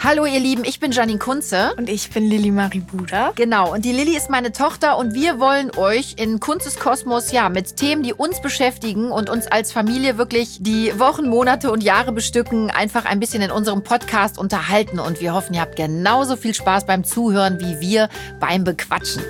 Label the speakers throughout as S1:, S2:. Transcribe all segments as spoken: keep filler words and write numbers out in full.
S1: Hallo ihr Lieben, ich bin Janine Kunze.
S2: Und ich bin Lilly Marie Buder.
S1: Genau, und die Lilly ist meine Tochter und wir wollen euch in Kunzes Kosmos ja mit Themen, die uns beschäftigen und uns als Familie wirklich die Wochen, Monate und Jahre bestücken, einfach ein bisschen in unserem Podcast unterhalten. Und wir hoffen, ihr habt genauso viel Spaß beim Zuhören wie wir beim Bequatschen.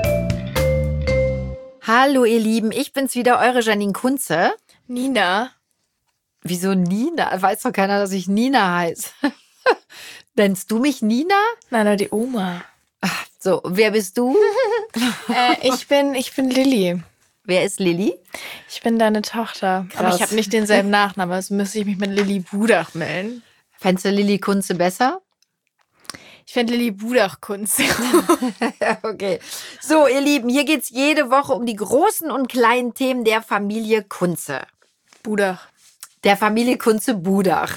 S1: Hallo ihr Lieben, ich bin's wieder, eure Janine Kunze.
S2: Nina.
S1: Wieso Nina? Weiß doch keiner, dass ich Nina heiße. Nennst du mich Nina?
S2: Nein, nein, die Oma.
S1: Ach, so, wer bist du?
S2: äh, ich bin, ich bin Lilly.
S1: Wer ist Lilly?
S2: Ich bin deine Tochter. Krass. Aber ich habe nicht denselben Nachnamen, also müsste ich mich mit Lilly Budach melden.
S1: Fändest du Lilly Kunze besser?
S2: Ich fände Lilly Budach Kunze.
S1: Okay. So, ihr Lieben, hier geht's jede Woche um die großen und kleinen Themen der Familie Kunze.
S2: Budach.
S1: Der Familie Kunze Budach.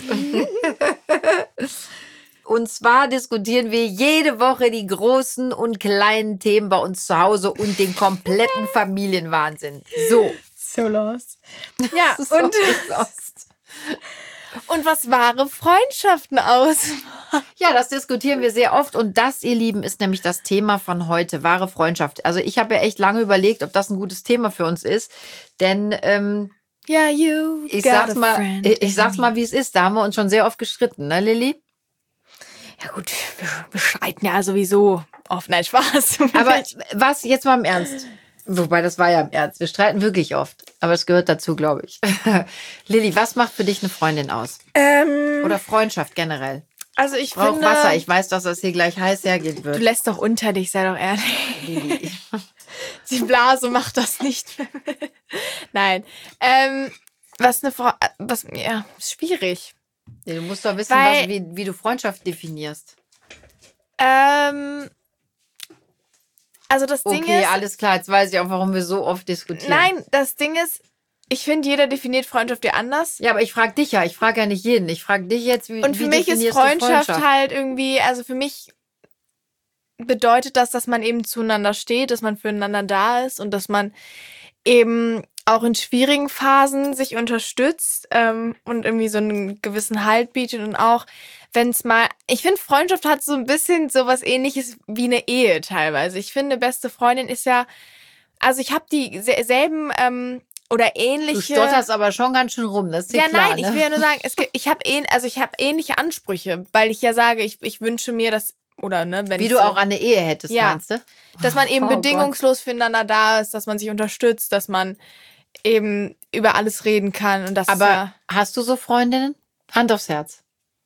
S1: Und zwar diskutieren wir jede Woche die großen und kleinen Themen bei uns zu Hause und den kompletten Familienwahnsinn. So.
S2: So lost. Ja,
S1: so
S2: und,
S1: lost.
S2: Und was wahre Freundschaften ausmachen.
S1: Ja, das diskutieren wir sehr oft. Und das, ihr Lieben, ist nämlich das Thema von heute, wahre Freundschaft. Also ich habe ja echt lange überlegt, ob das ein gutes Thema für uns ist. Denn ähm,
S2: yeah, you
S1: ich, sag's mal, ich, ich sag's mal, wie es ist. Da haben wir uns schon sehr oft gestritten, ne, Lilly?
S2: Ja gut, wir, wir streiten ja sowieso oft. Nein, Spaß.
S1: Aber was, jetzt mal im Ernst. Wobei, das war ja im Ernst. Wir streiten wirklich oft. Aber es gehört dazu, glaube ich. Lilly, was macht für dich eine Freundin aus?
S2: Ähm,
S1: Oder Freundschaft generell?
S2: Also ich
S1: Brauch
S2: finde...
S1: Wasser. Ich weiß, dass das hier gleich heiß hergehen wird.
S2: Du lässt doch unter dich, sei doch ehrlich.
S1: Lilly.
S2: Die Blase macht das nicht. Nein. Ähm, was eine Frau... Was, ja, ist schwierig.
S1: Ja, du musst doch wissen,
S2: Weil,
S1: was, wie, wie du Freundschaft definierst.
S2: Ähm... Also das Ding
S1: okay,
S2: ist...
S1: alles klar. Jetzt weiß ich auch, warum wir so oft diskutieren.
S2: Nein, das Ding ist, ich finde, jeder definiert Freundschaft ja anders.
S1: Ja, aber ich frage dich ja. Ich frage ja nicht jeden. Ich frage dich jetzt, wie
S2: Und für
S1: wie
S2: mich ist
S1: definierst du
S2: Freundschaft,
S1: Freundschaft
S2: halt irgendwie... Also für mich bedeutet das, dass man eben zueinander steht, dass man füreinander da ist und dass man eben auch in schwierigen Phasen sich unterstützt ähm, und irgendwie so einen gewissen Halt bietet und auch, wenn es mal, ich finde, Freundschaft hat so ein bisschen sowas Ähnliches wie eine Ehe teilweise. Ich finde, beste Freundin ist ja, also ich habe dieselben ähm, oder ähnliche...
S1: Du stotterst aber schon ganz schön rum, das ist dir
S2: ja,
S1: klar,
S2: nein,
S1: ne?
S2: ich will ja nur sagen, es gibt, ich habe ähn, also ich habe ähnliche Ansprüche, weil ich ja sage, ich, ich wünsche mir, dass, oder ne, wenn
S1: Wie
S2: ich
S1: du
S2: so,
S1: auch eine Ehe hättest,
S2: ja,
S1: meinst du?
S2: dass man eben
S1: Oh
S2: bedingungslos füreinander da ist, dass man sich unterstützt, dass man eben über alles reden kann und das
S1: Aber
S2: ja,
S1: hast du so Freundinnen? Hand aufs Herz.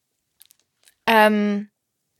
S2: ähm,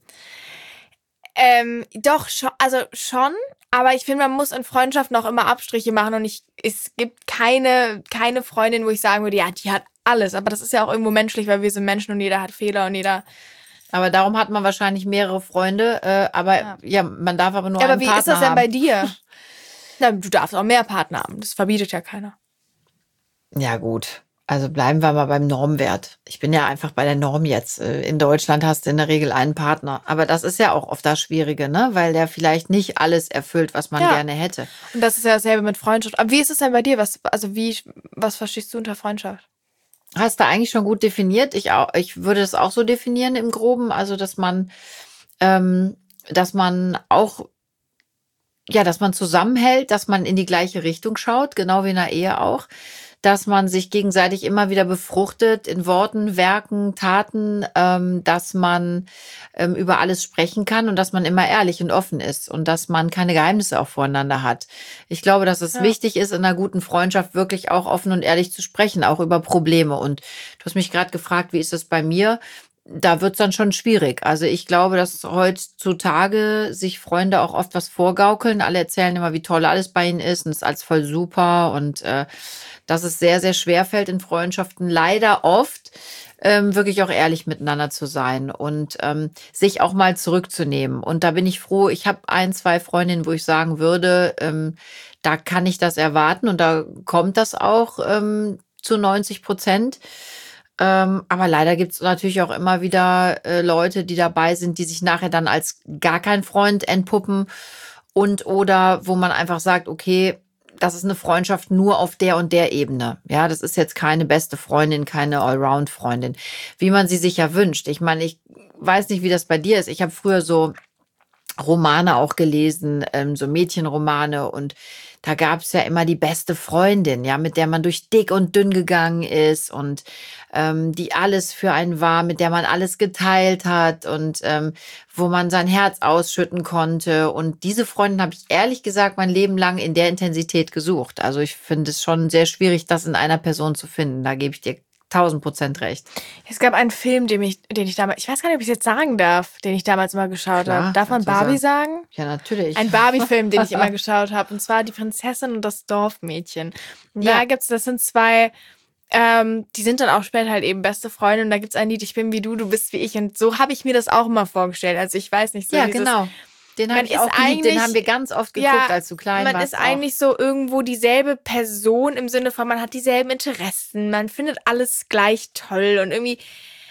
S2: ähm, doch, schon, also schon, aber ich finde, man muss in Freundschaften auch immer Abstriche machen und ich, es gibt keine, keine Freundin, wo ich sagen würde, ja, die hat alles, aber das ist ja auch irgendwo menschlich, weil wir sind Menschen und jeder hat Fehler und jeder...
S1: Aber darum hat man wahrscheinlich mehrere Freunde, äh, aber ja. ja, man darf aber nur
S2: ja,
S1: einen
S2: aber wie
S1: Partner
S2: ist das denn
S1: haben.
S2: bei dir? Na, du darfst auch mehr Partner haben, das verbietet ja keiner.
S1: Ja gut, also bleiben wir mal beim Normwert. Ich bin ja einfach bei der Norm jetzt. In Deutschland hast du in der Regel einen Partner. Aber das ist ja auch oft das Schwierige, ne? Weil der vielleicht nicht alles erfüllt, was man
S2: ja.
S1: gerne hätte.
S2: Und das ist ja dasselbe mit Freundschaft. Aber wie ist es denn bei dir? Was, also wie, was verstehst du unter Freundschaft?
S1: Hast du eigentlich schon gut definiert. Ich, auch, ich würde es auch so definieren im Groben. Also, dass man, ähm, dass man auch, ja, dass man zusammenhält, dass man in die gleiche Richtung schaut, genau wie in der Ehe auch. Dass man sich gegenseitig immer wieder befruchtet in Worten, Werken, Taten, ähm, dass man ähm, über alles sprechen kann und dass man immer ehrlich und offen ist und dass man keine Geheimnisse auch voreinander hat. Ich glaube, dass es ja. wichtig ist, in einer guten Freundschaft wirklich auch offen und ehrlich zu sprechen, auch über Probleme. Und du hast mich gerade gefragt, wie ist das bei mir? Da wird's dann schon schwierig. Also ich glaube, dass heutzutage sich Freunde auch oft was vorgaukeln. Alle erzählen immer, wie toll alles bei ihnen ist und es ist alles voll super und äh, dass es sehr, sehr schwer fällt in Freundschaften leider oft ähm, wirklich auch ehrlich miteinander zu sein und ähm, sich auch mal zurückzunehmen. Und da bin ich froh, ich habe ein, zwei Freundinnen, wo ich sagen würde, ähm, da kann ich das erwarten und da kommt das auch ähm, zu neunzig Prozent. Ähm, aber leider gibt es natürlich auch immer wieder äh, Leute, die dabei sind, die sich nachher dann als gar kein Freund entpuppen und oder wo man einfach sagt, okay, das ist eine Freundschaft nur auf der und der Ebene. Ja, das ist jetzt keine beste Freundin, keine Allround-Freundin, wie man sie sich ja wünscht. Ich meine, ich weiß nicht, wie das bei dir ist. Ich habe früher so Romane auch gelesen, ähm, so Mädchenromane, und da gab es ja immer die beste Freundin, ja, mit der man durch dick und dünn gegangen ist und ähm, die alles für einen war, mit der man alles geteilt hat und ähm, wo man sein Herz ausschütten konnte. Und diese Freundin habe ich ehrlich gesagt mein Leben lang in der Intensität gesucht. Also ich finde es schon sehr schwierig, das in einer Person zu finden. Da gebe ich dir tausend Prozent recht.
S2: Es gab einen Film, den ich, den ich damals, ich weiß gar nicht, ob ich es jetzt sagen darf, den ich damals immer geschaut
S1: Klar,
S2: habe. Darf man
S1: kannst du
S2: Barbie sagen?
S1: Ja, natürlich.
S2: Ein Barbie-Film, den ich immer geschaut habe. Und zwar Die Prinzessin und das Dorfmädchen. Und da
S1: Ja.
S2: gibt's, das sind zwei, ähm, die sind dann auch später halt eben beste Freunde. Und da gibt's ein Lied, ich bin wie du, du bist wie ich. Und so habe ich mir das auch immer vorgestellt. Also ich weiß nicht so
S1: Ja,
S2: dieses,
S1: genau. Den habe
S2: man
S1: ich
S2: ist
S1: auch geliebt. Den
S2: eigentlich-
S1: haben wir ganz oft geguckt,
S2: Ja,
S1: als du klein
S2: man
S1: warst.
S2: ist eigentlich so irgendwo dieselbe Person im Sinne von, man hat dieselben Interessen, man findet alles gleich toll und irgendwie,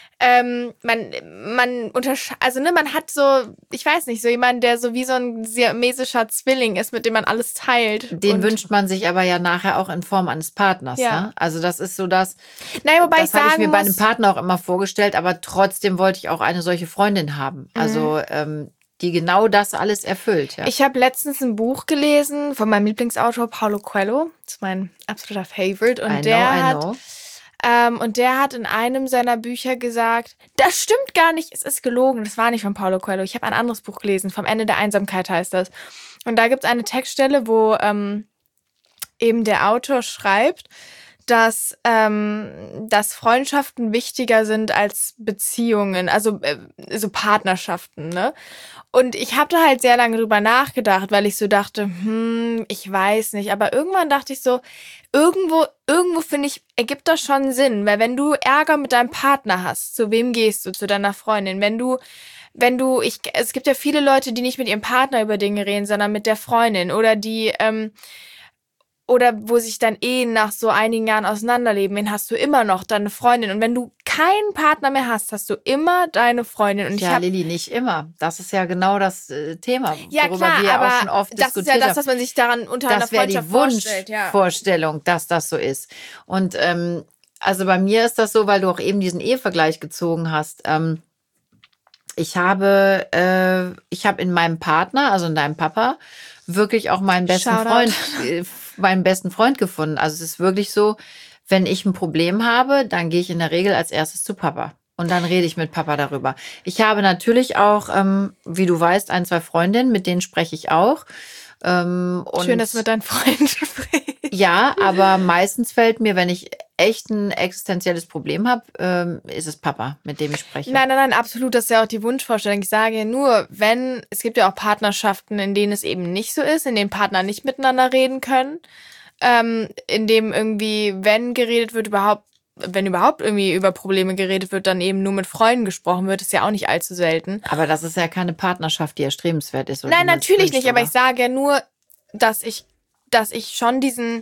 S2: ähm, man, man untersche also ne, man hat so, ich weiß nicht, so jemand, der so wie so ein siamesischer Zwilling ist, mit dem man alles teilt.
S1: Den
S2: und,
S1: wünscht man sich aber ja nachher auch in Form eines Partners.
S2: Ja.
S1: Ne? Also das ist so das,
S2: Nein, wobei
S1: das
S2: ich
S1: habe ich
S2: sagen
S1: mir bei einem
S2: muss,
S1: Partner auch immer vorgestellt, aber trotzdem wollte ich auch eine solche Freundin haben.
S2: Mhm.
S1: Also ähm, die genau das alles erfüllt. Ja.
S2: ich habe letztens ein Buch gelesen von meinem Lieblingsautor Paulo Coelho, das ist mein absoluter Favorite, und
S1: I
S2: der
S1: know, I
S2: hat
S1: know.
S2: Ähm, und der hat in einem seiner Bücher gesagt, das stimmt gar nicht, es ist gelogen, das war nicht von Paulo Coelho. Ich habe ein anderes Buch gelesen, vom Ende der Einsamkeit heißt das. Und da gibt es eine Textstelle, wo ähm, eben der Autor schreibt, dass, ähm, dass Freundschaften wichtiger sind als Beziehungen, also äh, so Partnerschaften, ne? Und ich habe da halt sehr lange drüber nachgedacht, weil ich so dachte, hm, ich weiß nicht. Aber irgendwann dachte ich so, irgendwo, irgendwo finde ich, ergibt das schon Sinn. Weil wenn du Ärger mit deinem Partner hast, zu wem gehst du? Zu deiner Freundin. Wenn du, wenn du, ich, es gibt ja viele Leute, die nicht mit ihrem Partner über Dinge reden, sondern mit der Freundin. Oder die, ähm, oder wo sich dann Ehen nach so einigen Jahren auseinanderleben, wen hast du immer noch deine Freundin. Und wenn du keinen Partner mehr hast, hast du immer deine Freundin. Und ich
S1: Ja,
S2: hab,
S1: Lilly, nicht immer. Das ist ja genau das äh, Thema,
S2: ja
S1: worüber
S2: klar,
S1: wir
S2: aber
S1: auch schon oft
S2: das ist
S1: diskutiert
S2: ja das,
S1: haben.
S2: was man sich daran unter einer
S1: Das wäre die
S2: Freundschaft vorstellt. Ja.
S1: Wunschvorstellung, dass das so ist. Und ähm, also bei mir ist das so, weil du auch eben diesen Ehevergleich gezogen hast. Ähm, ich habe, äh, ich habe in meinem Partner, also in deinem Papa, wirklich auch meinen besten
S2: Shoutout.
S1: Freund, äh, meinen besten Freund gefunden. Also es ist wirklich so, wenn ich ein Problem habe, dann gehe ich in der Regel als erstes zu Papa. Und dann rede ich mit Papa darüber. Ich habe natürlich auch, ähm, wie du weißt, ein, zwei Freundinnen, mit denen spreche ich auch. Ähm, und
S2: Schön, dass du mit deinen Freunden sprichst.
S1: ja, aber meistens fällt mir, wenn ich echt ein existenzielles Problem habe, ähm, ist es Papa, mit dem ich spreche.
S2: Nein, nein, nein, absolut. Das ist ja auch die Wunschvorstellung. Ich sage nur, wenn, es gibt ja auch Partnerschaften, in denen es eben nicht so ist, in denen Partner nicht miteinander reden können, ähm, in dem irgendwie, wenn geredet wird, überhaupt, wenn überhaupt irgendwie über Probleme geredet wird, dann eben nur mit Freunden gesprochen wird, ist ja auch nicht allzu selten.
S1: Aber das ist ja keine Partnerschaft, die erstrebenswert ist. Oder
S2: Nein,
S1: die man sich
S2: natürlich
S1: wünscht,
S2: nicht, aber
S1: oder?
S2: ich sage ja nur, dass ich, dass ich schon diesen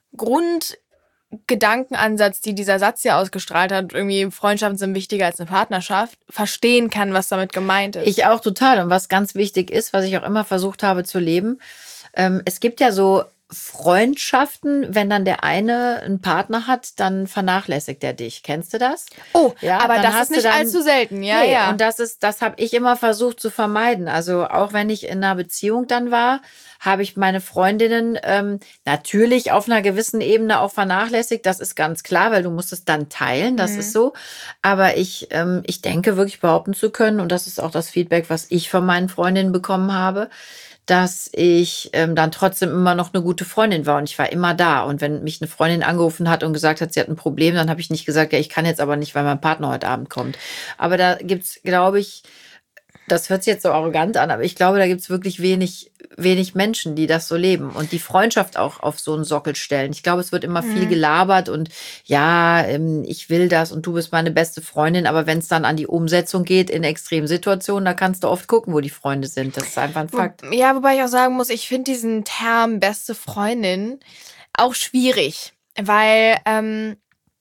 S2: Grundgedankenansatz, die dieser Satz ja ausgestrahlt hat, irgendwie Freundschaften sind wichtiger als eine Partnerschaft, verstehen kann, was damit gemeint ist.
S1: Ich auch total. Und was ganz wichtig ist, was ich auch immer versucht habe zu leben, ähm, es gibt ja so Freundschaften, wenn dann der eine einen Partner hat, dann vernachlässigt er dich. Kennst du das?
S2: oh,
S1: Ja,
S2: aber
S1: dann
S2: das
S1: hast
S2: ist
S1: du
S2: nicht
S1: dann-
S2: allzu selten, ja,
S1: Nee,
S2: ja.
S1: Und das ist, das habe ich immer versucht zu vermeiden. Also auch wenn ich in einer Beziehung dann war, habe ich meine Freundinnen ähm, natürlich auf einer gewissen Ebene auch vernachlässigt. Das ist ganz klar, weil du musst es dann teilen. Das
S2: Mhm.
S1: ist so. Aber ich, ähm, ich denke wirklich behaupten zu können, und das ist auch das Feedback, was ich von meinen Freundinnen bekommen habe, dass ich ähm, dann trotzdem immer noch eine gute Freundin war und ich war immer da. Und wenn mich eine Freundin angerufen hat und gesagt hat, sie hat ein Problem, dann habe ich nicht gesagt, ja, ich kann jetzt aber nicht, weil mein Partner heute Abend kommt. Aber da gibt's, glaube ich, das hört sich jetzt so arrogant an, aber ich glaube, da gibt's wirklich wenig, wenig Menschen, die das so leben und die Freundschaft auch auf so einen Sockel stellen. Ich glaube, es wird immer viel
S2: Mhm.
S1: gelabert und ja, ähm, ich will das und du bist meine beste Freundin, aber wenn es dann an die Umsetzung geht in Extremsituationen, da kannst du oft gucken, wo die Freunde sind. Das ist einfach ein Fakt.
S2: Wo, ja, wobei ich auch sagen muss, ich finde diesen Term beste Freundin auch schwierig, weil ähm,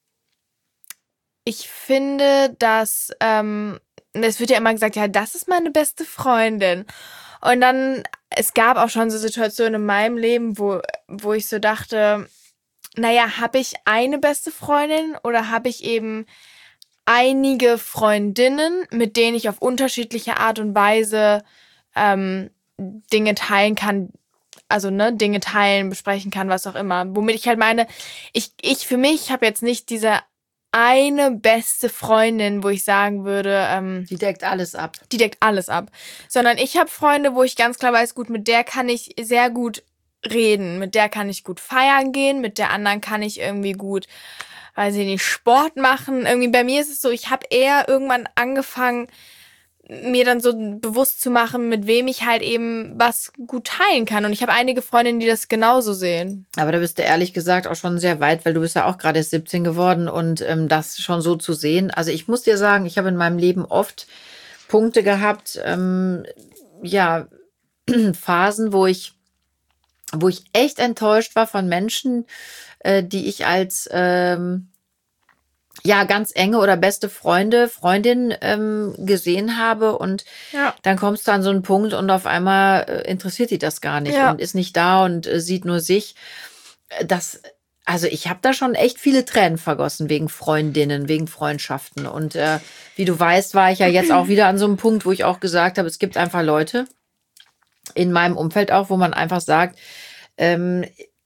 S2: ich finde, dass ähm, es wird ja immer gesagt, ja, das ist meine beste Freundin. Und dann es gab auch schon so Situationen in meinem Leben, wo, wo ich so dachte, naja, habe ich eine beste Freundin oder habe ich eben einige Freundinnen, mit denen ich auf unterschiedliche Art und Weise ähm, Dinge teilen kann, also ne, Dinge teilen, besprechen kann, was auch immer. Womit ich halt meine, ich, ich für mich habe jetzt nicht diese eine beste Freundin, wo ich sagen würde, ähm,
S1: die deckt alles ab.
S2: Die deckt alles ab. Sondern ich habe Freunde, wo ich ganz klar weiß, gut, mit der kann ich sehr gut reden, mit der kann ich gut feiern gehen, mit der anderen kann ich irgendwie gut, weiß ich nicht, Sport machen. Irgendwie bei mir ist es so, ich habe eher irgendwann angefangen, mir dann so bewusst zu machen, mit wem ich halt eben was gut teilen kann. Und ich habe einige Freundinnen, die das genauso sehen.
S1: Aber da bist du ehrlich gesagt auch schon sehr weit, weil du bist ja auch gerade erst siebzehn geworden und ähm, das schon so zu sehen. Also ich muss dir sagen, ich habe in meinem Leben oft Punkte gehabt, ähm, ja, Phasen, wo ich, wo ich echt enttäuscht war von Menschen, äh, die ich als ähm, ja, ganz enge oder beste Freunde, Freundin ähm, gesehen habe und
S2: ja.
S1: Dann kommst du an so einen Punkt und auf einmal äh, interessiert die das gar nicht
S2: ja.
S1: und ist nicht da und äh, sieht nur sich. Das, also ich habe da schon echt viele Tränen vergossen wegen Freundinnen, wegen Freundschaften und äh, wie du weißt, war ich ja jetzt auch wieder an so einem Punkt, wo ich auch gesagt habe, es gibt einfach Leute in meinem Umfeld auch, wo man einfach sagt, ähm,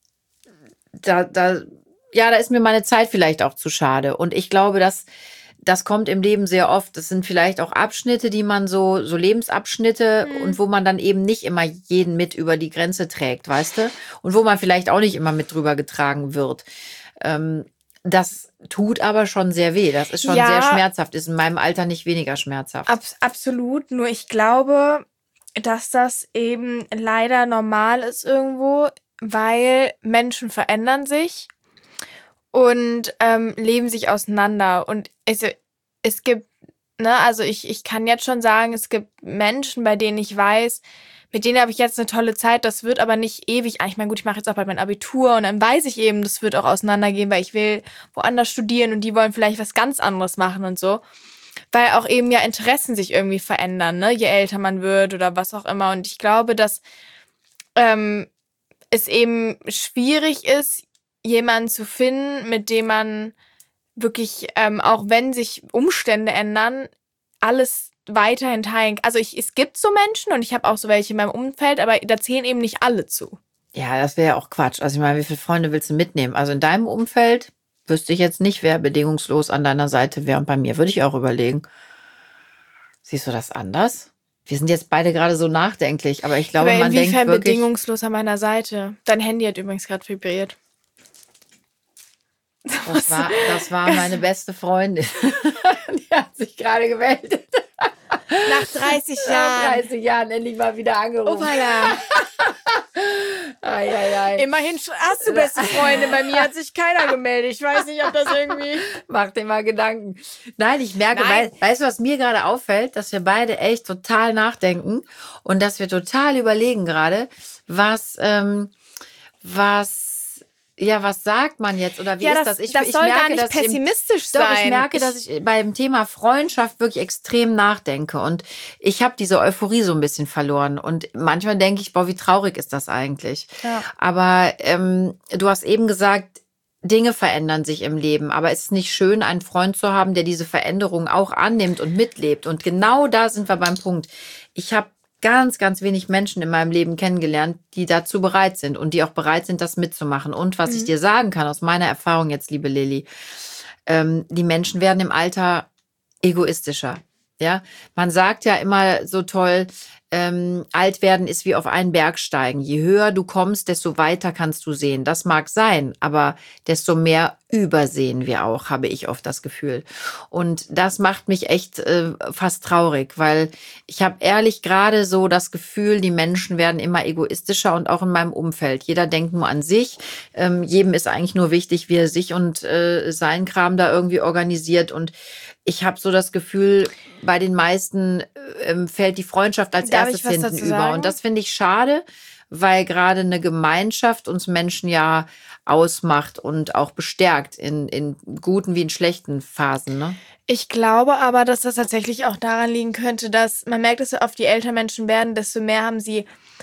S1: da, da ja, da ist mir meine Zeit vielleicht auch zu schade. Und ich glaube, dass das kommt im Leben sehr oft. Das sind vielleicht auch Abschnitte, die man so, so Lebensabschnitte
S2: Mhm.
S1: und wo man dann eben nicht immer jeden mit über die Grenze trägt, weißt du? Und wo man vielleicht auch nicht immer mit drüber getragen wird. Ähm, das tut aber schon sehr weh. Das ist schon
S2: Ja,
S1: sehr schmerzhaft. Ist in meinem Alter nicht weniger schmerzhaft.
S2: Ab, absolut. Nur ich glaube, dass das eben leider normal ist irgendwo, weil Menschen verändern sich. Und ähm, leben sich auseinander. Und es, es gibt, ne, also ich, ich kann jetzt schon sagen, es gibt Menschen, bei denen ich weiß, mit denen habe ich jetzt eine tolle Zeit, das wird aber nicht ewig. Ich meine, gut, ich mache jetzt auch bald mein Abitur und dann weiß ich eben, das wird auch auseinandergehen, weil ich will woanders studieren und die wollen vielleicht was ganz anderes machen und so. Weil auch eben ja Interessen sich irgendwie verändern, ne, je älter man wird oder was auch immer. Und ich glaube, dass ähm, es eben schwierig ist, jemanden zu finden, mit dem man wirklich, ähm, auch wenn sich Umstände ändern, alles weiterhin teilen kann. Also ich, es gibt so Menschen und ich habe auch so welche in meinem Umfeld, aber da zählen eben nicht alle zu.
S1: Ja, das wäre ja auch Quatsch. Also ich meine, wie viele Freunde willst du mitnehmen? Also in deinem Umfeld wüsste ich jetzt nicht, wer bedingungslos an deiner Seite wäre. Und bei mir würde ich auch überlegen. Siehst du das anders? Wir sind jetzt beide gerade so nachdenklich, aber ich glaube,
S2: aber
S1: man denkt
S2: inwiefern
S1: wirklich...
S2: bedingungslos an meiner Seite? Dein Handy hat übrigens gerade vibriert.
S1: Das war, das war meine beste Freundin. Die hat sich gerade gemeldet.
S2: Nach dreißig Jahren.
S1: Nach dreißig Jahren endlich mal wieder angerufen.
S2: Oh, voilà.
S1: Ai, ai, ai.
S2: Immerhin hast du beste Freunde. Bei mir hat sich keiner gemeldet. Ich weiß nicht, ob das irgendwie...
S1: Mach dir mal Gedanken. Nein, ich merke,
S2: Nein.
S1: Wei weißt du, was mir gerade auffällt? Dass wir beide echt total nachdenken und dass wir total überlegen gerade, was, ähm, was, ja, was sagt man jetzt oder wie
S2: ja,
S1: ist
S2: das?
S1: das? Ich,
S2: das
S1: ich
S2: soll
S1: merke,
S2: gar nicht
S1: dass
S2: pessimistisch
S1: ich, doch,
S2: sein.
S1: ich merke,
S2: ich,
S1: dass ich beim Thema Freundschaft wirklich extrem nachdenke und ich habe diese Euphorie so ein bisschen verloren und manchmal denke ich, boah, wie traurig ist das eigentlich?
S2: Ja.
S1: Aber ähm, du hast eben gesagt, Dinge verändern sich im Leben, aber es ist nicht schön, einen Freund zu haben, der diese Veränderung auch annimmt und mitlebt. Und genau da sind wir beim Punkt. Ich habe ganz, ganz wenig Menschen in meinem Leben kennengelernt, die dazu bereit sind und die auch bereit sind, das mitzumachen. Und was mhm. ich dir sagen kann, aus meiner Erfahrung jetzt, liebe Lilly, ähm, die Menschen werden im Alter egoistischer. Ja, man sagt ja immer so toll, ähm, alt werden ist wie auf einen Berg steigen. Je höher du kommst, desto weiter kannst du sehen. Das mag sein, aber desto mehr übersehen wir auch, habe ich oft das Gefühl. Und das macht mich echt äh, fast traurig, weil ich habe ehrlich gerade so das Gefühl, die Menschen werden immer egoistischer und auch in meinem Umfeld. Jeder denkt nur an sich. Ähm, jedem ist eigentlich nur wichtig, wie er sich und äh, seinen Kram da irgendwie organisiert. Und ich habe so das Gefühl, bei den meisten ähm, fällt die Freundschaft als
S2: Darf
S1: erstes hinten über.
S2: sagen?
S1: Und das finde ich schade, weil gerade eine Gemeinschaft uns Menschen ja ausmacht und auch bestärkt in, in guten wie in schlechten Phasen, ne?
S2: Ich glaube aber, dass das tatsächlich auch daran liegen könnte, dass man merkt, dass so oft die älter Menschen werden, desto mehr haben sie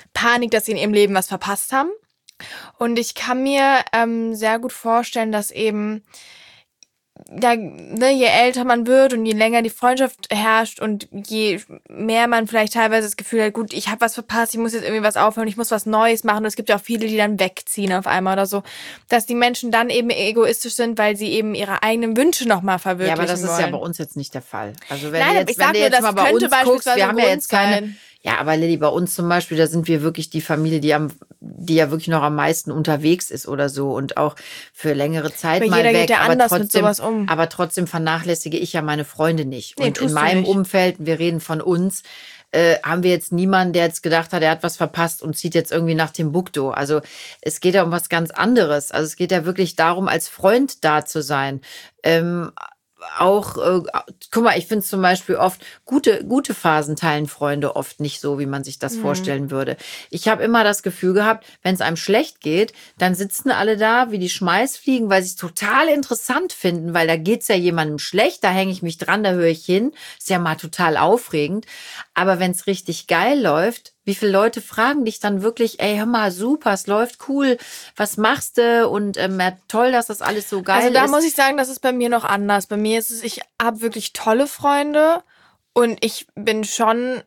S2: Panik, dass sie in ihrem Leben was verpasst haben. Und ich kann mir ähm, sehr gut vorstellen, dass eben ja, ne, je älter man wird und je länger die Freundschaft herrscht und je mehr man vielleicht teilweise das Gefühl hat, gut, ich habe was verpasst, ich muss jetzt irgendwie was aufhören, ich muss was Neues machen. Und es gibt ja auch viele, die dann wegziehen auf einmal oder so, dass die Menschen dann eben egoistisch sind, weil sie eben ihre eigenen Wünsche nochmal verwirklichen wollen.
S1: Ja, aber das ist ja bei uns jetzt nicht der Fall. Also wenn
S2: Nein,
S1: du jetzt,
S2: ich sag
S1: wenn du
S2: nur,
S1: jetzt
S2: das
S1: mal bei
S2: könnte
S1: uns guckst,
S2: beispielsweise
S1: wir haben
S2: ein
S1: ja
S2: Grund
S1: jetzt keine...
S2: sein.
S1: Ja, aber Lilly, bei uns zum Beispiel, da sind wir wirklich die Familie, die am, die ja wirklich noch am meisten unterwegs ist oder so und auch für längere Zeit
S2: Aber
S1: mal
S2: jeder
S1: weg.
S2: geht ja
S1: aber
S2: anders
S1: trotzdem,
S2: mit sowas um.
S1: aber trotzdem vernachlässige ich ja meine Freunde nicht.
S2: Nee,
S1: und in
S2: tust du
S1: meinem
S2: nicht.
S1: Umfeld, wir reden von uns, äh, haben wir jetzt niemanden, der jetzt gedacht hat, er hat was verpasst und zieht jetzt irgendwie nach Timbuktu. Also es geht ja um was ganz anderes. Also es geht ja wirklich darum, als Freund da zu sein. Ähm, auch, äh, guck mal, ich finde zum Beispiel oft, gute, gute Phasen teilen Freunde oft nicht so, wie man sich das
S2: Mhm.
S1: vorstellen würde. Ich habe immer das Gefühl gehabt, wenn es einem schlecht geht, dann sitzen alle da wie die Schmeißfliegen, weil sie es total interessant finden, weil da geht's ja jemandem schlecht, da hänge ich mich dran, da höre ich hin. Ist ja mal total aufregend. Aber wenn es richtig geil läuft, wie viele Leute fragen dich dann wirklich, ey, hör mal, super, es läuft cool, was machst du? Und ähm, ja, toll, dass das alles so geil ist.
S2: Also da muss ich sagen, das ist bei mir noch anders. Bei mir ist es, ich habe wirklich tolle Freunde und ich bin schon,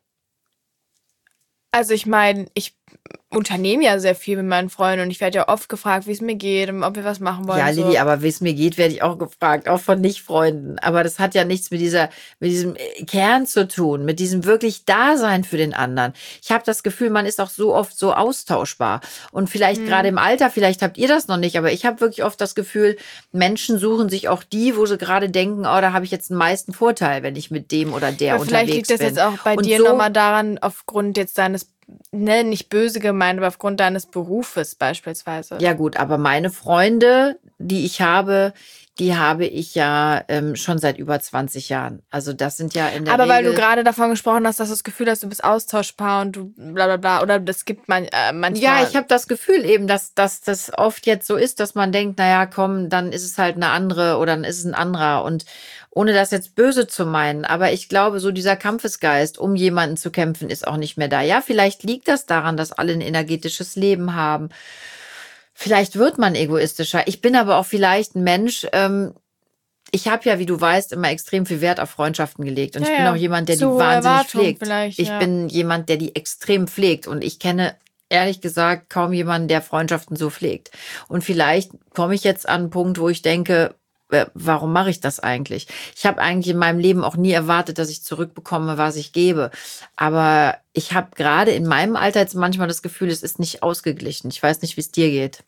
S2: also ich meine, ich unternehme ja sehr viel mit meinen Freunden und ich werde ja oft gefragt, wie es mir geht und ob wir was machen wollen.
S1: Ja,
S2: so.
S1: Lilly, aber wie es mir geht, werde ich auch gefragt, auch von Nicht-Freunden. Aber das hat ja nichts mit dieser, mit diesem Kern zu tun, mit diesem wirklich Dasein für den anderen. Ich habe das Gefühl, man ist auch so oft so austauschbar. Und vielleicht
S2: Mhm.
S1: gerade im Alter, vielleicht habt ihr das noch nicht, aber ich habe wirklich oft das Gefühl, Menschen suchen sich auch die, wo sie gerade denken, oh, da habe ich jetzt den meisten Vorteil, wenn ich mit dem oder der
S2: Aber vielleicht
S1: unterwegs
S2: liegt das
S1: bin.
S2: jetzt auch bei
S1: Und
S2: dir
S1: so,
S2: nochmal daran, aufgrund jetzt deines, ne, nicht böse gemeint, aber aufgrund deines Berufes beispielsweise.
S1: Ja gut, aber meine Freunde, die ich habe, die habe ich ja ähm, schon seit über zwanzig Jahren. Also das sind ja in der
S2: Aber weil
S1: Regel...
S2: du gerade davon gesprochen hast, dass du das Gefühl hast, du bist austauschbar und du bla bla bla, oder das gibt man äh, manchmal...
S1: Ja, ich habe das Gefühl eben, dass, dass das oft jetzt so ist, dass man denkt, naja, komm, dann ist es halt eine andere oder dann ist es ein anderer. Und ohne das jetzt böse zu meinen, aber ich glaube, so dieser Kampfesgeist, um jemanden zu kämpfen, ist auch nicht mehr da. Ja, vielleicht liegt das daran, dass alle ein energetisches Leben haben. Vielleicht wird man egoistischer. Ich bin aber auch vielleicht ein Mensch, ähm, ich habe ja, wie du weißt, immer extrem viel Wert auf Freundschaften gelegt. Und
S2: Ja,
S1: ich bin
S2: ja.
S1: auch jemand, der
S2: Zu
S1: die
S2: hohe
S1: wahnsinnig
S2: Erwartungen
S1: pflegt.
S2: vielleicht,
S1: Ich
S2: ja.
S1: bin jemand, der die extrem pflegt. Und ich kenne, ehrlich gesagt, kaum jemanden, der Freundschaften so pflegt. Und vielleicht komme ich jetzt an einen Punkt, wo ich denke, äh, warum mache ich das eigentlich? Ich habe eigentlich in meinem Leben auch nie erwartet, dass ich zurückbekomme, was ich gebe. Aber ich habe gerade in meinem Alter jetzt manchmal das Gefühl, es ist nicht ausgeglichen. Ich weiß nicht, wie es dir geht.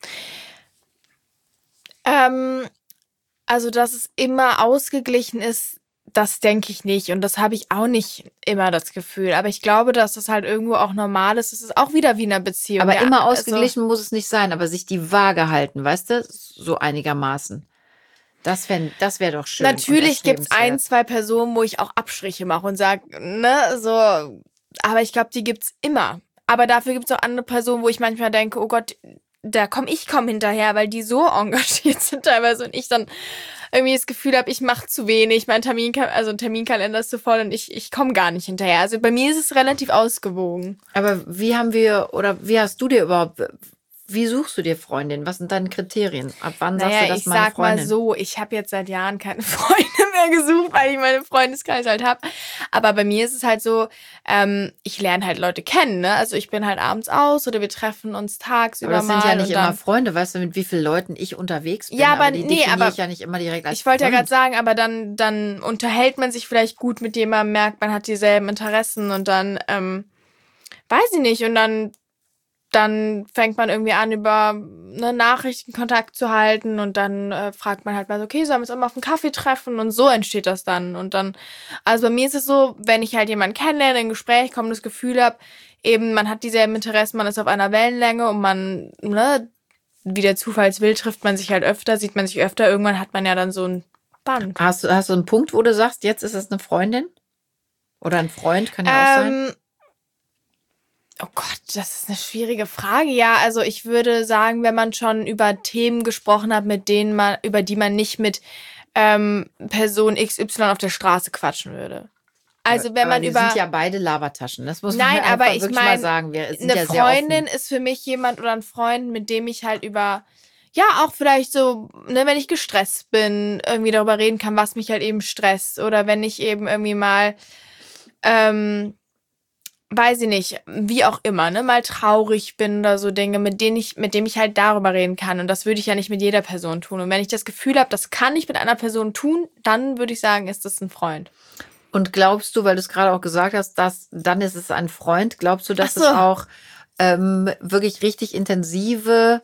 S2: Ähm, also, dass es immer ausgeglichen ist, das denke ich nicht. Und das habe ich auch nicht immer das Gefühl. Aber ich glaube, dass das halt irgendwo auch normal ist. Es ist auch wieder wie in einer Beziehung.
S1: Aber
S2: ja,
S1: immer
S2: also,
S1: ausgeglichen muss es nicht sein, aber sich die Waage halten, weißt du? So einigermaßen. Das wäre das wär doch schön.
S2: natürlich
S1: und
S2: gibt es ein,
S1: erstrebenswert.
S2: zwei Personen, wo ich auch Abstriche mache und sage, ne, so. Aber ich glaube, die gibt's immer. Aber dafür gibt es auch andere Personen, wo ich manchmal denke, oh Gott, da komm ich komm hinterher, weil die so engagiert sind teilweise und ich dann irgendwie das Gefühl habe, ich mache zu wenig, mein Termin, also ein Terminkalender ist zu voll und ich, ich komme gar nicht hinterher. Also bei mir ist es relativ ausgewogen.
S1: Aber wie haben wir, oder wie hast du dir überhaupt, wie suchst du dir Freundin? Was sind deine Kriterien? Ab wann sagst
S2: Naja,
S1: du, das
S2: ich
S1: meine
S2: sag
S1: Freundin?
S2: mal so, ich habe jetzt seit Jahren keine Freunde mehr gesucht, weil ich meine Freundeskreis halt habe. Aber bei mir ist es halt so, ähm, ich lerne halt Leute kennen, ne? Also ich bin halt abends aus oder wir treffen uns tagsüber
S1: Aber das sind
S2: mal.
S1: ja nicht
S2: und
S1: immer
S2: dann,
S1: Freunde, weißt du, mit wie vielen Leuten ich unterwegs bin.
S2: Ja, aber
S1: die
S2: nee,
S1: definiere
S2: aber
S1: ich ja nicht immer direkt als
S2: ich wollte ja
S1: Freund.
S2: gerade sagen, aber dann, dann unterhält man sich vielleicht gut mit jemandem, merkt, man hat dieselben Interessen und dann, ähm, weiß ich nicht, und dann, dann fängt man irgendwie an, über ne, Nachrichten Kontakt zu halten und dann äh, fragt man halt mal so, okay, sollen wir uns auch mal auf einen Kaffee treffen? Und so entsteht das dann. Und dann, also bei mir ist es so, wenn ich halt jemanden kennenlerne, in ein Gespräch komme, das Gefühl habe, eben man hat dieselben Interessen, man ist auf einer Wellenlänge und man, ne, wie der Zufall es will, trifft man sich halt öfter, sieht man sich öfter. Irgendwann hat man ja dann so ein Band.
S1: Hast du, hast du einen Punkt, wo du sagst, jetzt ist es eine Freundin? Oder ein Freund, kann ja auch sein.
S2: Ähm, oh Gott, das ist eine schwierige Frage. Ja, also ich würde sagen, wenn man schon über Themen gesprochen hat, mit denen man, über die man nicht mit ähm, Person X Y auf der Straße quatschen würde. Also wenn
S1: aber
S2: man
S1: wir
S2: über...
S1: sind ja beide Labertaschen, das muss
S2: Nein,
S1: man
S2: aber
S1: einfach
S2: ich
S1: wirklich
S2: mein,
S1: mal sagen. Wir sind
S2: eine
S1: ja sehr offen.
S2: Freundin ist für mich jemand oder ein Freund, mit dem ich halt über, ja, auch vielleicht so, ne, wenn ich gestresst bin, irgendwie darüber reden kann, was mich halt eben stresst. Oder wenn ich eben irgendwie mal, ähm, weiß ich nicht, wie auch immer, ne, mal traurig bin oder so Dinge, mit denen ich, mit dem ich halt darüber reden kann. Und das würde ich ja nicht mit jeder Person tun. Und wenn ich das Gefühl habe, das kann ich mit einer Person tun, dann würde ich sagen, ist das ein Freund.
S1: Und glaubst du, weil du es gerade auch gesagt hast, dass dann ist es ein Freund, glaubst du, dass
S2: Ach so.
S1: es auch ähm, wirklich richtig intensive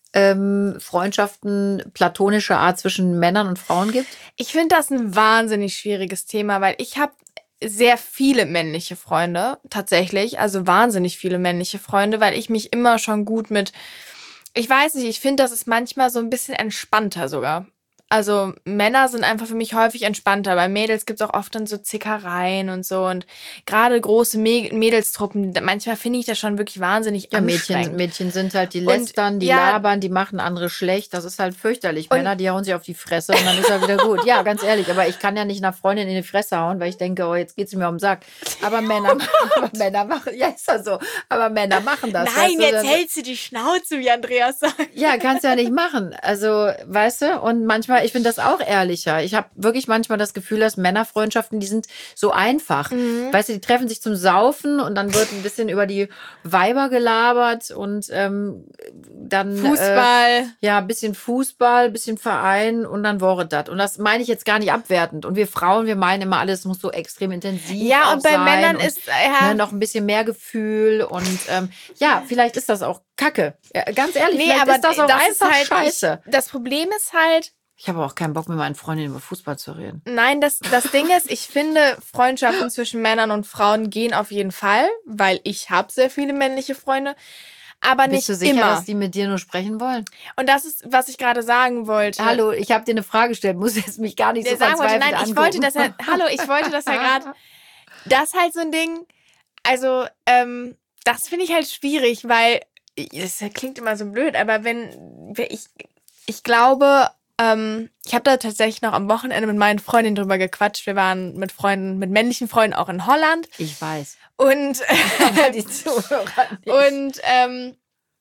S1: ähm, Freundschaften platonischer Art zwischen Männern und Frauen gibt?
S2: Ich finde das ein wahnsinnig schwieriges Thema, weil ich habe sehr viele männliche Freunde, tatsächlich. Also wahnsinnig viele männliche Freunde, weil ich mich immer schon gut mit... Ich weiß nicht, ich finde, das ist manchmal so ein bisschen entspannter sogar. Also Männer sind einfach für mich häufig entspannter. Bei Mädels gibt es auch oft dann so Zickereien und so. Und gerade große Mä- Mädelstruppen, manchmal finde ich das schon wirklich wahnsinnig
S1: Ja,
S2: anstrengend.
S1: Mädchen, Mädchen sind halt, die
S2: Und,
S1: lästern, die
S2: ja,
S1: labern, die machen andere schlecht. Das ist halt fürchterlich.
S2: Und-
S1: Männer, die hauen sich auf die Fresse und dann ist er wieder gut. Ja, ganz ehrlich, aber ich kann ja nicht einer Freundin in die Fresse hauen, weil ich denke, oh, jetzt geht's mir um den Sack. Aber Männer, aber Männer machen, ja, ist ja so. Aber Männer machen das.
S2: Nein,
S1: weißt du,
S2: jetzt
S1: dann-
S2: hältst du die Schnauze, wie Andreas sagt.
S1: Ja, kannst ja nicht machen. Also, weißt du, und manchmal, ich finde das auch ehrlicher. Ich habe wirklich manchmal das Gefühl, dass Männerfreundschaften, die sind so einfach.
S2: Mhm.
S1: Weißt du, die treffen sich zum Saufen und dann wird ein bisschen über die Weiber gelabert und ähm, dann Äh,
S2: Fußball.
S1: ja, ein bisschen Fußball, ein bisschen Verein und dann war es das. Und das meine ich jetzt gar nicht abwertend. Und wir Frauen, wir meinen immer, alles muss so extrem intensiv
S2: Ja,
S1: auch
S2: und bei
S1: sein
S2: Männern
S1: und,
S2: ist, ja,
S1: ne, noch ein bisschen mehr Gefühl und ähm, ja, vielleicht ist das auch Kacke. Ja, ganz ehrlich,
S2: nee,
S1: vielleicht
S2: aber
S1: ist das auch
S2: das ist
S1: einfach
S2: halt,
S1: scheiße.
S2: Ich, das Problem ist halt,
S1: Ich habe auch keinen Bock, mit meinen Freundinnen über Fußball zu reden.
S2: nein, das, das Ding ist, ich finde, Freundschaften zwischen Männern und Frauen gehen auf jeden Fall, weil ich habe sehr viele männliche Freunde, aber
S1: Bist
S2: nicht
S1: du sicher,
S2: immer.
S1: dass die mit dir nur sprechen wollen?
S2: Und das ist, was ich gerade sagen wollte.
S1: Hallo, ich habe dir eine Frage gestellt, muss jetzt mich gar nicht
S2: Der
S1: so
S2: sagen wollte,
S1: verzweifelt
S2: nein, ich
S1: angucken.
S2: wollte das ja, hallo, ich wollte das ja gerade, das ist halt so ein Ding, also, ähm, das finde ich halt schwierig, weil, das klingt immer so blöd, aber wenn, wenn ich, ich glaube, ähm, ich habe da tatsächlich noch am Wochenende mit meinen Freundinnen drüber gequatscht. Wir waren mit Freunden, mit männlichen Freunden auch in Holland.
S1: Ich weiß.
S2: Und,
S1: Aber die Zuhörer nicht.
S2: und ähm,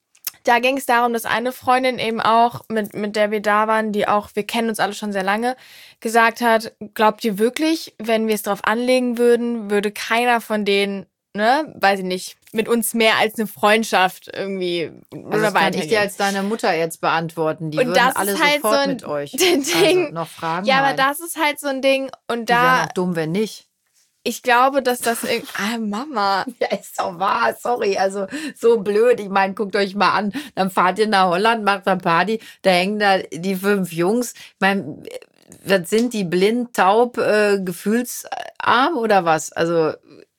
S2: da ging es darum, dass eine Freundin eben auch, mit, mit der wir da waren, die auch, wir kennen uns alle schon sehr lange, gesagt hat, glaubt ihr wirklich, wenn wir es drauf anlegen würden, würde keiner von denen, ne, weiß ich nicht, mit uns mehr als eine Freundschaft irgendwie
S1: Also
S2: oder
S1: das kann ich
S2: weitergehen.
S1: dir als deine Mutter jetzt beantworten. Die
S2: Und
S1: würden
S2: das ist
S1: alle
S2: halt
S1: sofort
S2: so ein
S1: mit euch.
S2: Ding.
S1: Also noch Fragen?
S2: Ja, aber
S1: Nein.
S2: das ist halt so ein Ding. Und
S1: Die wären
S2: da,
S1: auch dumm, wenn nicht.
S2: ich glaube, dass das irgendwie, ah, Mama.
S1: Ja, ist doch wahr, sorry, also so blöd. Ich meine, guckt euch mal an, dann fahrt ihr nach Holland, macht eine Party, da hängen da die fünf Jungs. Ich meine, was sind die blind, taub, äh, gefühlsarm oder was? Also,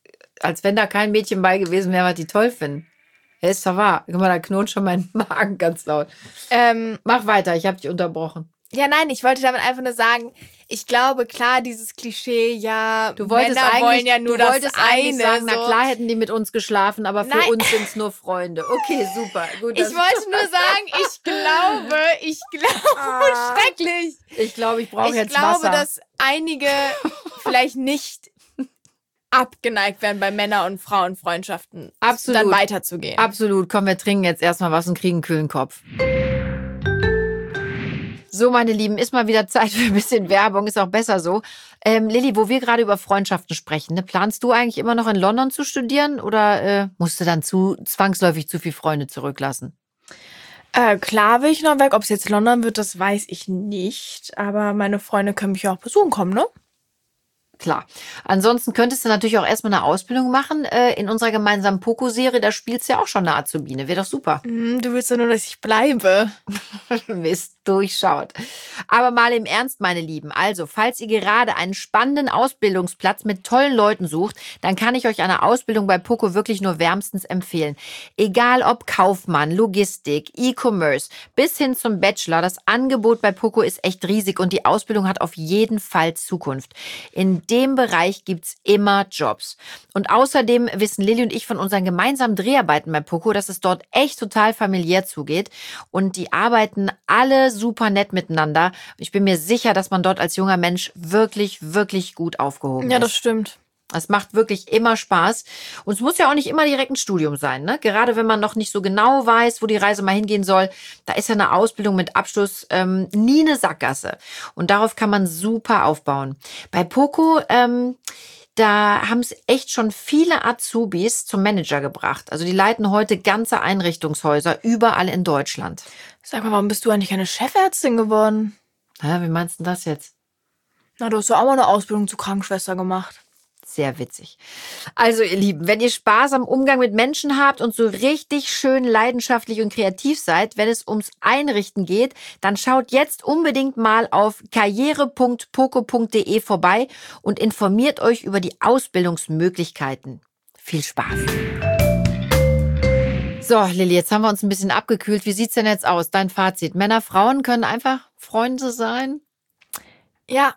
S1: als wenn da kein Mädchen bei gewesen wäre, was die toll finden. Ja, ist doch wahr. Guck mal, da knurrt schon mein Magen ganz laut.
S2: Ähm,
S1: Mach weiter, ich habe dich unterbrochen.
S2: ja, nein, ich wollte damit einfach nur sagen, ich glaube, klar, dieses Klischee, ja,
S1: Du wolltest
S2: Männer
S1: eigentlich,
S2: wollen ja nur
S1: du
S2: das
S1: wolltest
S2: eine.
S1: eigentlich sagen,
S2: so.
S1: na klar hätten die mit uns geschlafen, aber für
S2: Nein.
S1: uns sind es nur Freunde. Okay, super. Gut,
S2: Ich
S1: dass-
S2: wollte nur sagen, ich glaube, ich glaube,
S1: Ah.
S2: schrecklich.
S1: Ich glaube, ich brauche
S2: Ich
S1: jetzt
S2: glaube,
S1: Wasser.
S2: dass einige vielleicht nicht abgeneigt werden, bei Männer- und Frauenfreundschaften
S1: Absolut.
S2: dann weiterzugehen.
S1: Absolut. Komm, wir trinken jetzt erstmal was und kriegen einen kühlen Kopf. So, meine Lieben, ist mal wieder Zeit für ein bisschen Werbung. Ist auch besser so. Ähm, Lilly, wo wir gerade über Freundschaften sprechen, ne, planst du eigentlich immer noch in London zu studieren oder äh, musst du dann zu zwangsläufig zu viele Freunde zurücklassen?
S2: Äh, klar will ich noch weg. Ob es jetzt London wird, das weiß ich nicht. Aber meine Freunde können mich ja auch besuchen kommen, ne?
S1: Klar. Ansonsten könntest du natürlich auch erstmal eine Ausbildung machen äh, in unserer gemeinsamen Poco-Serie. Da spielst du ja auch schon eine Azubine. Wäre doch super.
S2: Hm, du willst ja nur, dass ich bleibe.
S1: Mist, durchschaut. Aber mal im Ernst, meine Lieben. Also, falls ihr gerade einen spannenden Ausbildungsplatz mit tollen Leuten sucht, dann kann ich euch eine Ausbildung bei Poco wirklich nur wärmstens empfehlen. Egal ob Kaufmann, Logistik, E-Commerce, bis hin zum Bachelor, das Angebot bei Poco ist echt riesig und die Ausbildung hat auf jeden Fall Zukunft. In dem Bereich gibt's immer Jobs. Und außerdem wissen Lilly und ich von unseren gemeinsamen Dreharbeiten bei Poco, dass es dort echt total familiär zugeht. Und die arbeiten alle super nett miteinander. Ich bin mir sicher, dass man dort als junger Mensch wirklich, wirklich gut aufgehoben
S2: Ja,
S1: ist.
S2: das stimmt.
S1: Es macht wirklich immer Spaß. Und es muss ja auch nicht immer direkt ein Studium sein, ne? Gerade wenn man noch nicht so genau weiß, wo die Reise mal hingehen soll, da ist ja eine Ausbildung mit Abschluss ähm, nie eine Sackgasse. Und darauf kann man super aufbauen. Bei Poco, ähm, da haben es echt schon viele Azubis zum Manager gebracht. Also die leiten heute ganze Einrichtungshäuser überall in Deutschland.
S2: Sag mal, warum bist du eigentlich keine Chefärztin geworden?
S1: Hä, wie meinst du denn das jetzt?
S2: Na, du hast ja auch mal eine Ausbildung zur Krankenschwester gemacht.
S1: Sehr witzig. Also ihr Lieben, wenn ihr Spaß am Umgang mit Menschen habt und so richtig schön leidenschaftlich und kreativ seid, wenn es ums Einrichten geht, dann schaut jetzt unbedingt mal auf karriere punkt poco punkt de vorbei und informiert euch über die Ausbildungsmöglichkeiten. Viel Spaß. So, Lilly, jetzt haben wir uns ein bisschen abgekühlt. Wie sieht's denn jetzt aus? Dein Fazit. Männer, Frauen können einfach Freunde sein?
S2: Ja.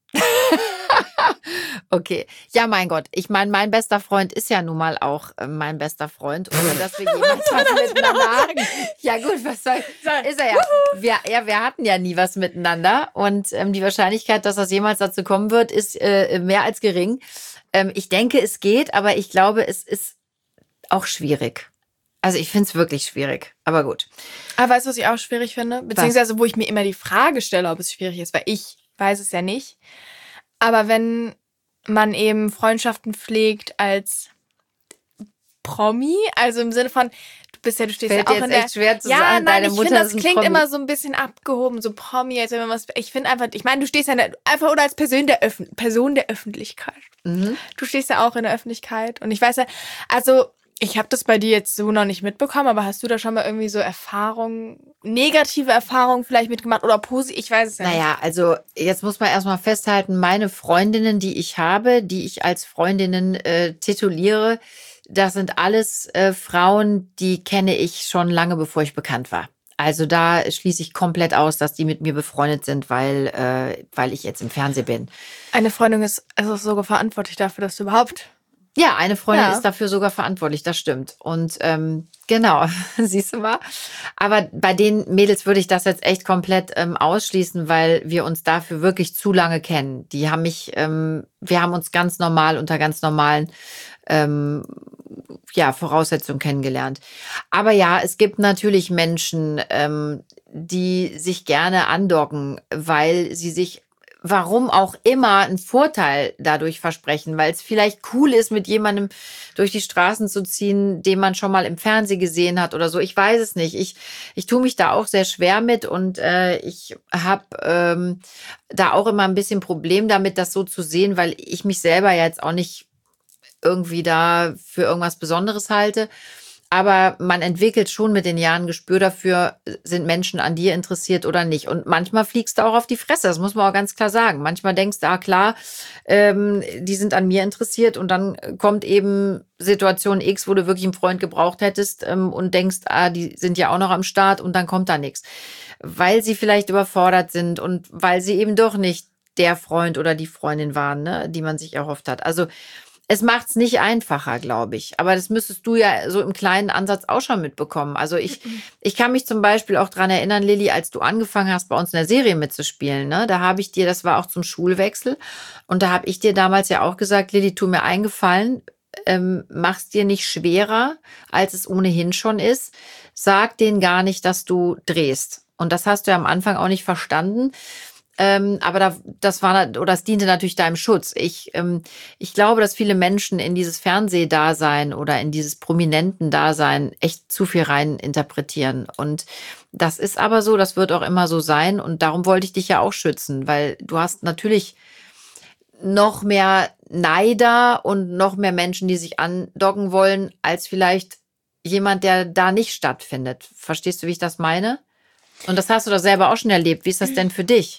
S1: Okay. Ja, mein Gott. Ich meine, mein bester Freund ist ja nun mal auch äh, mein bester Freund. Ohne dass wir jemals was miteinander haben. Ja gut, was soll... Ist er ja. Wir, ja. Wir hatten ja nie was miteinander. Und ähm, die Wahrscheinlichkeit, dass das jemals dazu kommen wird, ist äh, mehr als gering. Ähm, ich denke, es geht, aber ich glaube, es ist auch schwierig. Also ich finde es wirklich schwierig. Aber gut.
S2: Aber weißt du, was ich auch schwierig finde? Beziehungsweise, wo ich mir immer die Frage stelle, ob es schwierig ist, weil ich weiß es ja nicht. Aber wenn man eben Freundschaften pflegt als Promi, also im Sinne von, du bist ja, du stehst
S1: Fällt
S2: ja auch
S1: jetzt
S2: in der...
S1: echt schwer zu
S2: ja,
S1: sagen,
S2: nein,
S1: deine
S2: ich
S1: Mutter
S2: finde, das
S1: ist ein
S2: klingt
S1: Promi.
S2: immer so ein bisschen abgehoben, so Promi, als wenn man was... Ich finde einfach, ich meine, du stehst ja in der, einfach oder als Person der, Öff Person der Öffentlichkeit.
S1: Mhm.
S2: Du stehst ja auch in der Öffentlichkeit. Und ich weiß ja, also... Ich habe das bei dir jetzt so noch nicht mitbekommen, aber hast du da schon mal irgendwie so Erfahrungen, negative Erfahrungen vielleicht mitgemacht oder positiv? Ich weiß es ja
S1: naja, nicht. Naja, also jetzt muss man erstmal festhalten, meine Freundinnen, die ich habe, die ich als Freundinnen äh, tituliere, das sind alles äh, Frauen, die kenne ich schon lange, bevor ich bekannt war. Also da schließe ich komplett aus, dass die mit mir befreundet sind, weil, äh, weil ich jetzt im Fernsehen bin.
S2: Eine Freundin ist also sogar verantwortlich dafür, dass du überhaupt...
S1: Ja, eine Freundin
S2: ja.
S1: ist dafür sogar verantwortlich, das stimmt. Und ähm, genau, siehst du mal. Aber bei den Mädels würde ich das jetzt echt komplett ähm, ausschließen, weil wir uns dafür wirklich zu lange kennen. Die haben mich, ähm, wir haben uns ganz normal unter ganz normalen ähm, ja, Voraussetzungen kennengelernt. Aber ja, es gibt natürlich Menschen, ähm, die sich gerne andocken, weil sie sich warum auch immer einen Vorteil dadurch versprechen, weil es vielleicht cool ist, mit jemandem durch die Straßen zu ziehen, den man schon mal im Fernsehen gesehen hat oder so. Ich weiß es nicht. Ich, ich tue mich da auch sehr schwer mit und äh, ich habe ähm, da auch immer ein bisschen Problem damit, das so zu sehen, weil ich mich selber jetzt auch nicht irgendwie da für irgendwas Besonderes halte. Aber man entwickelt schon mit den Jahren ein Gespür dafür, sind Menschen an dir interessiert oder nicht. Und manchmal fliegst du auch auf die Fresse, das muss man auch ganz klar sagen. Manchmal denkst du, ah klar, ähm, die sind an mir interessiert und dann kommt eben Situation X, wo du wirklich einen Freund gebraucht hättest ähm, und denkst, ah, die sind ja auch noch am Start und dann kommt da nichts. Weil sie vielleicht überfordert sind und weil sie eben doch nicht der Freund oder die Freundin waren, ne, die man sich erhofft hat. Also es macht es nicht einfacher, glaube ich. Aber das müsstest du ja so im kleinen Ansatz auch schon mitbekommen. Also ich, ich kann mich zum Beispiel auch dran erinnern, Lilly, als du angefangen hast, bei uns in der Serie mitzuspielen, ne, da habe ich dir, das war auch zum Schulwechsel, und da habe ich dir damals ja auch gesagt, Lilly, tu mir einen Gefallen, ähm, mach's dir nicht schwerer, als es ohnehin schon ist. Sag denen gar nicht, dass du drehst. Und das hast du ja am Anfang auch nicht verstanden. Ähm, aber da, das war, oder das diente natürlich deinem Schutz. Ich, ähm, ich glaube, dass viele Menschen in dieses Fernsehdasein oder in dieses Prominenten-Dasein echt zu viel rein interpretieren. Und das ist aber so, das wird auch immer so sein. Und darum wollte ich dich ja auch schützen, weil du hast natürlich noch mehr Neider und noch mehr Menschen, die sich andocken wollen, als vielleicht jemand, der da nicht stattfindet. Verstehst du, wie ich das meine? Und das hast du doch selber auch schon erlebt. Wie ist das denn für dich?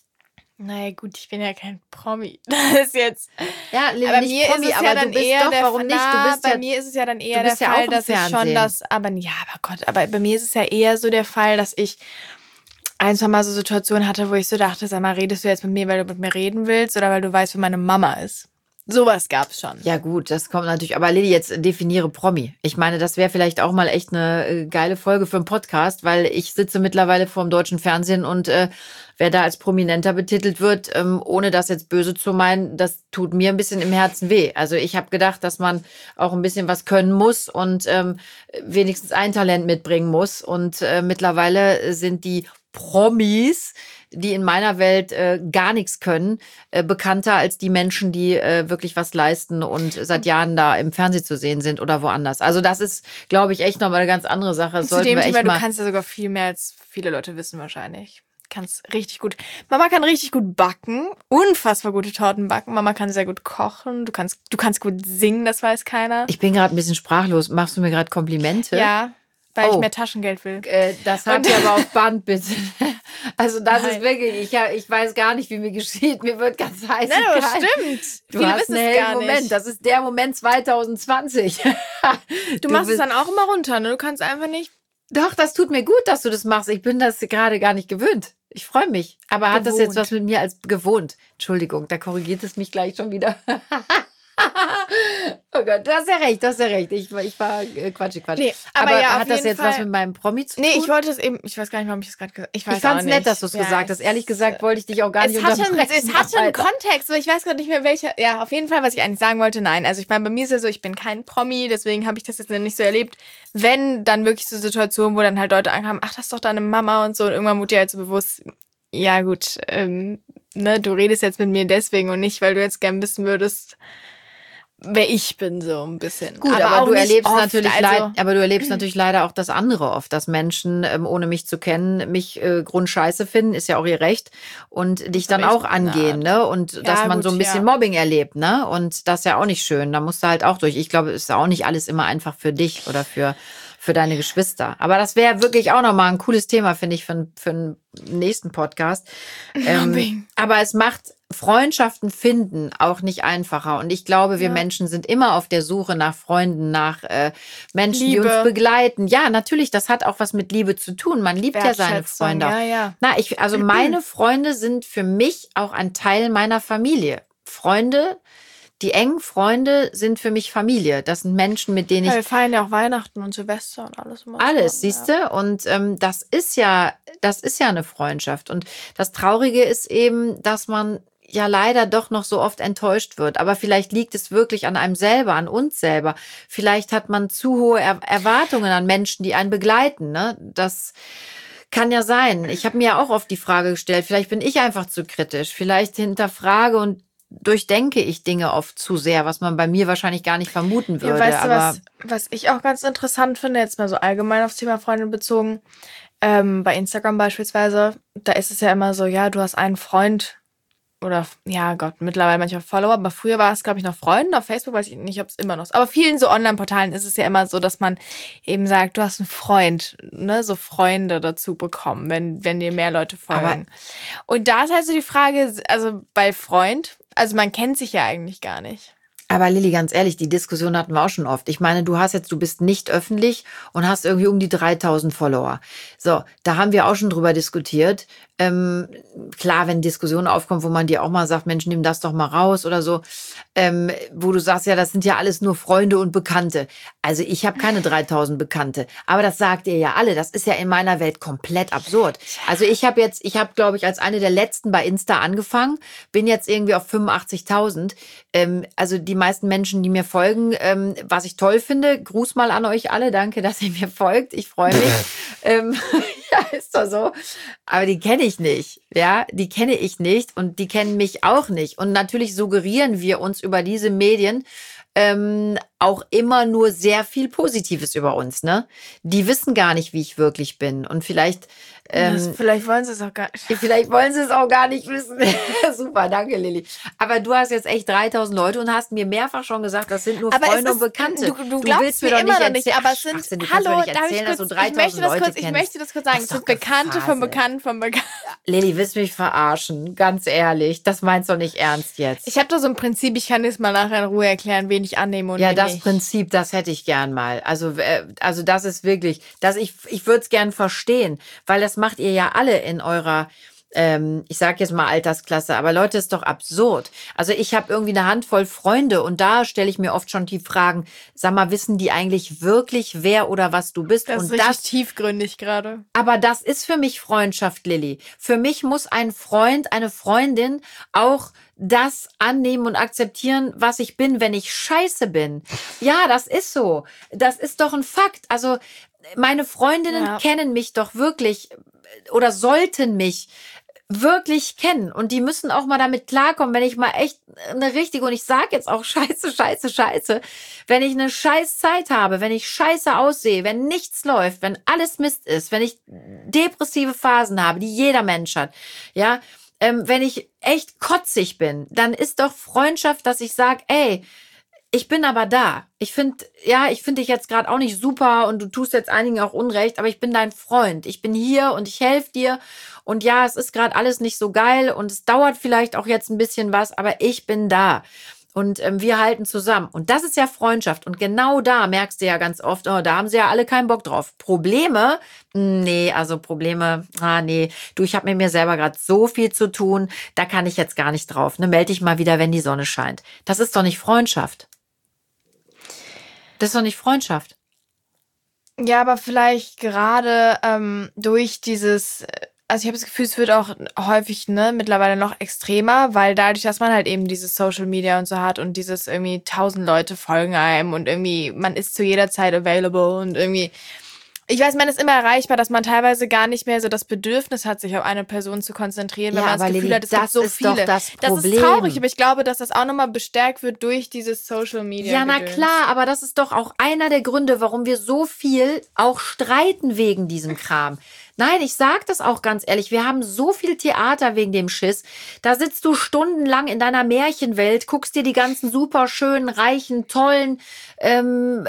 S2: Naja, gut, ich bin ja kein Promi. Das ist jetzt.
S1: Ja, Lilly,
S2: aber
S1: nicht
S2: mir
S1: Promi,
S2: ist es
S1: aber
S2: ja dann
S1: du bist
S2: eher
S1: doch,
S2: der,
S1: warum nicht? Du bist
S2: bei
S1: ja,
S2: mir ist es ja dann eher
S1: du
S2: der
S1: bist ja
S2: Fall,
S1: auch im
S2: dass ich
S1: Fernsehen.
S2: schon das, aber ja, aber Gott, aber bei mir ist es ja eher so der Fall, dass ich ein, zwei Mal so Situationen hatte, wo ich so dachte, sag mal, redest du jetzt mit mir, weil du mit mir reden willst oder weil du weißt, wo meine Mama ist? Sowas gab's schon.
S1: Ja gut, das kommt natürlich. Aber Lilly, jetzt definiere Promi. Ich meine, das wäre vielleicht auch mal echt eine äh, geile Folge für einen Podcast, weil ich sitze mittlerweile vor dem deutschen Fernsehen und äh, wer da als Prominenter betitelt wird, ähm, ohne das jetzt böse zu meinen, das tut mir ein bisschen im Herzen weh. Also ich habe gedacht, dass man auch ein bisschen was können muss und ähm, wenigstens ein Talent mitbringen muss. Und äh, mittlerweile sind die Promis, die in meiner Welt äh, gar nichts können, äh, bekannter als die Menschen, die äh, wirklich was leisten und seit Jahren da im Fernsehen zu sehen sind oder woanders. Also das ist, glaube ich, echt nochmal eine ganz andere Sache. Das
S2: Zu
S1: sollten
S2: dem
S1: wir echt
S2: Thema,
S1: mal
S2: du kannst ja sogar viel mehr als viele Leute wissen wahrscheinlich. Kannst richtig gut. Mama kann richtig gut backen, unfassbar gute Torten backen. Mama kann sehr gut kochen. Du kannst, du kannst gut singen, das weiß keiner.
S1: Ich bin gerade ein bisschen sprachlos. Machst du mir gerade Komplimente?
S2: Ja, weil
S1: Oh.
S2: ich mehr Taschengeld will.
S1: Äh, das habt ihr aber auf Band, bitte. Also das
S2: Nein.
S1: ist wirklich, ich, hab- ich weiß gar nicht, wie mir geschieht. Mir wird ganz heiß.
S2: Nein,
S1: und
S2: aber
S1: kalt.
S2: stimmt.
S1: Du
S2: Viele
S1: hast
S2: wissen
S1: einen
S2: es
S1: hellen
S2: gar
S1: Moment.
S2: nicht.
S1: Das ist der Moment zwanzig zwanzig.
S2: Du machst es
S1: bist-
S2: dann auch immer runter, ne? Du kannst einfach nicht.
S1: Doch, das tut mir gut, dass du das machst. Ich bin das gerade gar nicht gewöhnt. Ich freue mich. Aber hat das jetzt
S2: Gewohnt.
S1: was mit mir als gewohnt? Entschuldigung, da korrigiert es mich gleich schon wieder. Oh Gott, du hast ja recht, du hast ja recht. Ich, war- ich war äh, quatschig, quatschig.
S2: Nee, aber ja, auf
S1: hat das
S2: jeden
S1: jetzt was
S2: Fall-
S1: mit meinem Promi zu
S2: Nee,
S1: tun?
S2: ich wollte es eben, ich weiß gar nicht, warum ich das gerade gesagt habe. Ich weiß
S1: Ich fand's
S2: auch nicht.
S1: nett, dass du es
S2: Ja,
S1: gesagt hast.
S2: es-
S1: Ehrlich gesagt wollte ich dich auch gar nicht
S2: Es hatte, einen,
S1: unterbrechen.
S2: es hatte einen
S1: Alter.
S2: Kontext, so ich weiß gerade nicht mehr welcher. Ja, auf jeden Fall, was ich eigentlich sagen wollte, nein. Also ich meine, bei mir ist ja so, ich bin kein Promi, deswegen habe ich das jetzt nicht so erlebt. Wenn, dann wirklich so Situationen, wo dann halt Leute ankamen, ach, das ist doch deine Mama und so. Und irgendwann wurde dir halt so bewusst, ja gut, ähm, ne, du redest jetzt mit mir deswegen und nicht, weil du jetzt gern wissen würdest, wer ich bin, so ein bisschen.
S1: Gut, aber,
S2: auch
S1: du
S2: nicht
S1: erlebst
S2: oft,
S1: natürlich
S2: also,
S1: leid, aber du erlebst natürlich leider auch das andere oft, dass Menschen, ähm, ohne mich zu kennen, mich äh, grundscheiße finden, ist ja auch ihr Recht, und dich dann
S2: Aber ich
S1: auch
S2: bin
S1: angehen, ne? Und dass man
S2: gut,
S1: so ein bisschen
S2: ja.
S1: Mobbing erlebt, ne? Und das ist ja auch nicht schön. Da musst du halt auch durch. Ich glaube, es ist auch nicht alles immer einfach für dich oder für für deine Geschwister. Aber das wäre wirklich auch nochmal ein cooles Thema, finde ich, für, n- für einen nächsten Podcast. Ähm,
S2: Mobbing.
S1: aber es macht Freundschaften finden auch nicht einfacher. Und ich glaube, wir
S2: Ja.
S1: Menschen sind immer auf der Suche nach Freunden, nach äh, Menschen, die
S2: Liebe.
S1: uns begleiten. Ja, natürlich, das hat auch was mit Liebe zu tun. Man liebt ja seine
S2: Wertschätzung,
S1: Freunde.
S2: Ja, ja.
S1: Na, ich, also meine Freunde sind für mich auch ein Teil meiner Familie. Freunde, die engen Freunde sind für mich Familie. Das sind Menschen, mit denen ich
S2: Ja, wir feiern ja auch Weihnachten und Silvester und alles. Immer
S1: alles,
S2: zusammen,
S1: siehst du? Und ähm, das ist ja, das ist ja eine Freundschaft. Und das Traurige ist eben, dass man ja leider doch noch so oft enttäuscht wird. Aber vielleicht liegt es wirklich an einem selber, an uns selber. Vielleicht hat man zu hohe er Erwartungen an Menschen, die einen begleiten. Ne? Das kann ja sein. Ich habe mir ja auch oft die Frage gestellt, vielleicht bin ich einfach zu kritisch. Vielleicht hinterfrage und durchdenke ich Dinge oft zu sehr, was man bei mir wahrscheinlich gar nicht vermuten
S2: Ja,
S1: würde.
S2: weißt du,
S1: aber
S2: was, was ich auch ganz interessant finde, jetzt mal so allgemein aufs Thema Freunde bezogen, ähm, bei Instagram beispielsweise, da ist es ja immer so, ja, du hast einen Freund oder, ja Gott, mittlerweile manchmal Follower, aber früher war es, glaube ich, noch Freunde. Auf Facebook weiß ich nicht, ob es immer noch ist. Aber vielen so Online-Portalen ist es ja immer so, dass man eben sagt, du hast einen Freund, ne, so Freunde dazu bekommen, wenn, wenn dir mehr Leute folgen. Und da ist halt so die Frage, also bei Freund, also man kennt sich ja eigentlich gar nicht.
S1: Aber Lilly, ganz ehrlich, die Diskussion hatten wir auch schon oft. Ich meine, du hast jetzt, du bist nicht öffentlich und hast irgendwie um die dreitausend Follower. So, da haben wir auch schon drüber diskutiert. Ähm, klar, wenn Diskussionen aufkommen, wo man dir auch mal sagt, Mensch, nimm das doch mal raus oder so, ähm, wo du sagst, ja, das sind ja alles nur Freunde und Bekannte. Also ich habe keine dreitausend Bekannte, aber das sagt ihr ja alle. Das ist ja in meiner Welt komplett absurd. Also ich habe jetzt, ich habe, glaube ich, als eine der letzten bei Insta angefangen, bin jetzt irgendwie auf fünfundachtzigtausend. Ähm, also die meisten Menschen, die mir folgen, ähm, was ich toll finde, Gruß mal an euch alle, danke, dass ihr mir folgt, ich freue mich. ähm, ja, ist doch so. Aber die kenne ich nicht, ja, die kenne ich nicht und die kennen mich auch nicht. Und natürlich suggerieren wir uns über diese Medien ähm, auch immer nur sehr viel Positives über uns, ne? Die wissen gar nicht, wie ich wirklich bin. Und vielleicht ähm,
S2: Das, vielleicht wollen sie es auch gar nicht.
S1: Vielleicht wollen sie es auch gar nicht wissen. Super, danke, Lilly. Aber du hast jetzt echt dreitausend Leute und hast mir mehrfach schon gesagt, das sind nur
S2: Aber
S1: Freunde
S2: es
S1: und
S2: ist,
S1: Bekannte.
S2: Du, du glaubst
S1: willst
S2: mir
S1: doch
S2: immer noch nicht,
S1: erzählen-
S2: aber
S1: Ach,
S2: es sind,
S1: Schwachsinn, du kannst mir
S2: hallo,
S1: doch nicht
S2: darf ich
S1: erzählen, dass
S2: kurz,
S1: du
S2: ich möchte
S1: dreitausend
S2: das
S1: Leute
S2: kurz, ich
S1: kennst.
S2: möchte das kurz sagen,
S1: Das
S2: es
S1: ist
S2: sind
S1: doch
S2: Bekannte
S1: Gefasel.
S2: von Bekannten von Bekannten.
S1: Lilly, willst du mich verarschen? Ganz ehrlich, das meinst du doch nicht ernst jetzt.
S2: Ich habe da so ein Prinzip, ich kann das mal nachher in Ruhe erklären, wen ich annehme und
S1: Ja,
S2: wen
S1: das
S2: nicht.
S1: Prinzip, das hätte ich gern mal. Also, äh, also das ist wirklich, dass ich, ich würde es gern verstehen, weil das macht ihr ja alle in eurer, ähm, ich sage jetzt mal Altersklasse, aber Leute, ist doch absurd. Also ich habe irgendwie eine Handvoll Freunde und da stelle ich mir oft schon die Fragen, sag mal, wissen die eigentlich wirklich, wer oder was du bist?
S2: Das
S1: und
S2: ist richtig
S1: das
S2: tiefgründig gerade.
S1: Aber das ist für mich Freundschaft, Lilly. Für mich muss ein Freund, eine Freundin auch das annehmen und akzeptieren, was ich bin, wenn ich scheiße bin. Ja, das ist so. Das ist doch ein Fakt. Also meine Freundinnen
S2: Ja.
S1: kennen mich doch wirklich oder sollten mich wirklich kennen. Und die müssen auch mal damit klarkommen, wenn ich mal echt eine richtige, und ich sage jetzt auch scheiße, scheiße, scheiße, wenn ich eine scheiß Zeit habe, wenn ich scheiße aussehe, wenn nichts läuft, wenn alles Mist ist, wenn ich depressive Phasen habe, die jeder Mensch hat, ja, ähm, wenn ich echt kotzig bin, dann ist doch Freundschaft, dass ich sage, ey, ich bin aber da. Ich finde, ja, ich finde dich jetzt gerade auch nicht super und du tust jetzt einigen auch Unrecht, aber ich bin dein Freund. Ich bin hier und ich helfe dir. Und ja, es ist gerade alles nicht so geil und es dauert vielleicht auch jetzt ein bisschen was, aber ich bin da. Und ähm, wir halten zusammen. Und das ist ja Freundschaft. Und genau da merkst du ja ganz oft, oh, da haben sie ja alle keinen Bock drauf. Probleme? Nee, also Probleme, ah nee. Du, ich habe mit mir selber gerade so viel zu tun, da kann ich jetzt gar nicht drauf. Ne, melde dich mal wieder, wenn die Sonne scheint. Das ist doch nicht Freundschaft. Das ist doch nicht Freundschaft.
S2: Ja, aber vielleicht gerade ähm, durch dieses, also ich habe das Gefühl, es wird auch häufig ne mittlerweile noch extremer, weil dadurch, dass man halt eben dieses Social Media und so hat und dieses irgendwie tausend Leute folgen einem und irgendwie man ist zu jeder Zeit available und irgendwie, ich weiß, man ist immer erreichbar, dass man teilweise gar nicht mehr so das Bedürfnis hat, sich auf eine Person zu konzentrieren, weil
S1: Ja,
S2: man das
S1: aber
S2: Gefühl
S1: Lilly,
S2: hat, es gibt
S1: das
S2: so
S1: ist
S2: viele.
S1: doch das
S2: Das ist
S1: Problem.
S2: traurig, aber ich glaube, dass das auch nochmal bestärkt wird durch dieses Social Media.
S1: Ja, na
S2: Gedöns.
S1: klar, aber das ist doch auch einer der Gründe, warum wir so viel auch streiten wegen diesem Kram. Nein, ich sag das auch ganz ehrlich, wir haben so viel Theater wegen dem Schiss. Da sitzt du stundenlang in deiner Märchenwelt, guckst dir die ganzen super schönen, reichen, tollen ähm,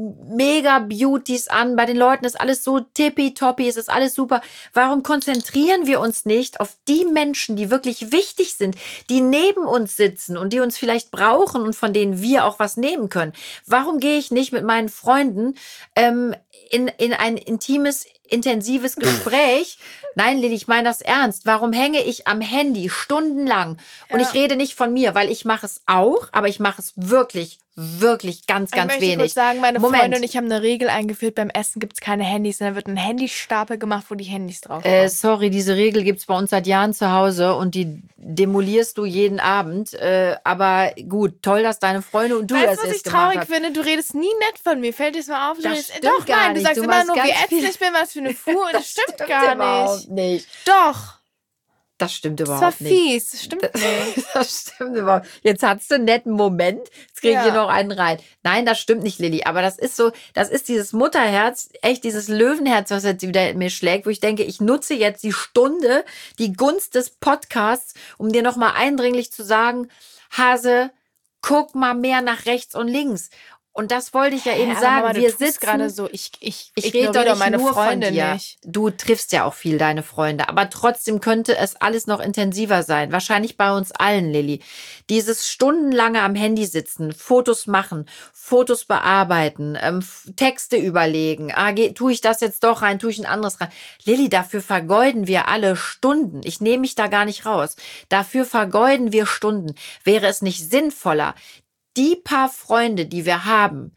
S1: Mega-Beauties an. Bei den Leuten ist alles so tippitoppi, es ist alles super. Warum konzentrieren wir uns nicht auf die Menschen, die wirklich wichtig sind, die neben uns sitzen und die uns vielleicht brauchen und von denen wir auch was nehmen können? Warum gehe ich nicht mit meinen Freunden ähm, in, in ein intimes, intensives Gespräch? Nein, Lilly, ich meine das ernst. Warum hänge ich am Handy stundenlang? Und
S2: Ja.
S1: ich rede nicht von mir, weil ich mache es auch, aber ich mache es wirklich, wirklich ganz, ganz
S2: ich möchte
S1: wenig.
S2: kurz sagen, meine
S1: Moment.
S2: Freunde und ich haben eine Regel eingeführt, beim Essen gibt es keine Handys, sondern wird ein Handystapel gemacht, wo die Handys drauf sind.
S1: Äh, sorry, diese Regel gibt's bei uns seit Jahren zu Hause und die demolierst du jeden Abend. Äh, aber gut, toll, dass deine Freunde und du
S2: weißt
S1: das
S2: du, was ich
S1: jetzt gemacht
S2: traurig
S1: hast.
S2: finde? Du redest nie nett von mir. Fällt dir das mal auf? Du
S1: Das
S2: redest,
S1: stimmt
S2: doch,
S1: gar
S2: nein, du
S1: nicht.
S2: sagst
S1: Du
S2: immer
S1: machst
S2: nur, wie
S1: ganz
S2: ätzend
S1: viel-
S2: ich bin, was für eine Fuhr. Und das, stimmt gar
S1: überhaupt
S2: nicht.
S1: nicht.
S2: Doch,
S1: Das stimmt
S2: das war
S1: überhaupt nicht.
S2: fies. Das stimmt nicht.
S1: Das stimmt überhaupt. Jetzt hattest du einen netten Moment. Jetzt kriege ich
S2: Ja.
S1: hier noch einen rein. Nein, das stimmt nicht, Lilly. Aber das ist so, das ist dieses Mutterherz, echt dieses Löwenherz, was jetzt wieder in mir schlägt, wo ich denke, ich nutze jetzt die Stunde, die Gunst des Podcasts, um dir nochmal eindringlich zu sagen, Hase, guck mal mehr nach rechts und links. Und das wollte ich ja eben
S2: aber
S1: sagen.
S2: Mama, du
S1: wir
S2: tust
S1: sitzen
S2: gerade so. Ich, ich,
S1: Ich rede doch
S2: ignoriere
S1: nicht
S2: meine
S1: nur
S2: Freunde
S1: von dir.
S2: nicht.
S1: Du triffst ja auch viel deine Freunde, aber trotzdem könnte es alles noch intensiver sein. Wahrscheinlich bei uns allen, Lilly. Dieses stundenlange am Handy sitzen, Fotos machen, Fotos bearbeiten, ähm, F- Texte überlegen. Ah, geh, tue ich das jetzt doch rein, tue ich ein anderes rein. Lilly, dafür vergeuden wir alle Stunden. Ich nehme mich da gar nicht raus. Dafür vergeuden wir Stunden. Wäre es nicht sinnvoller, die paar Freunde, die wir haben,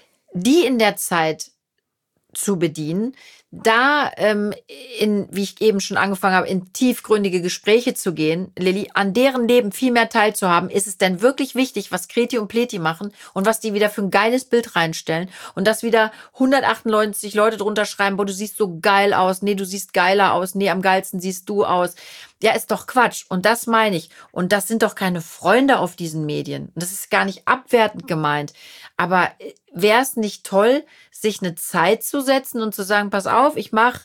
S1: die in der Zeit zu bedienen, da ähm, in, wie ich eben schon angefangen habe, in tiefgründige Gespräche zu gehen, Lilly, an deren Leben viel mehr teilzuhaben, ist es denn wirklich wichtig, was Kreti und Pleti machen und was die wieder für ein geiles Bild reinstellen und dass wieder hundertachtundneunzig Leute drunter schreiben, boah, du siehst so geil aus, nee, du siehst geiler aus, nee, am geilsten siehst du aus. Ja, ist doch Quatsch. Und das meine ich. Und das sind doch keine Freunde auf diesen Medien. Und das ist gar nicht abwertend gemeint. Aber wäre es nicht toll, sich eine Zeit zu setzen und zu sagen, pass auf, ich mache,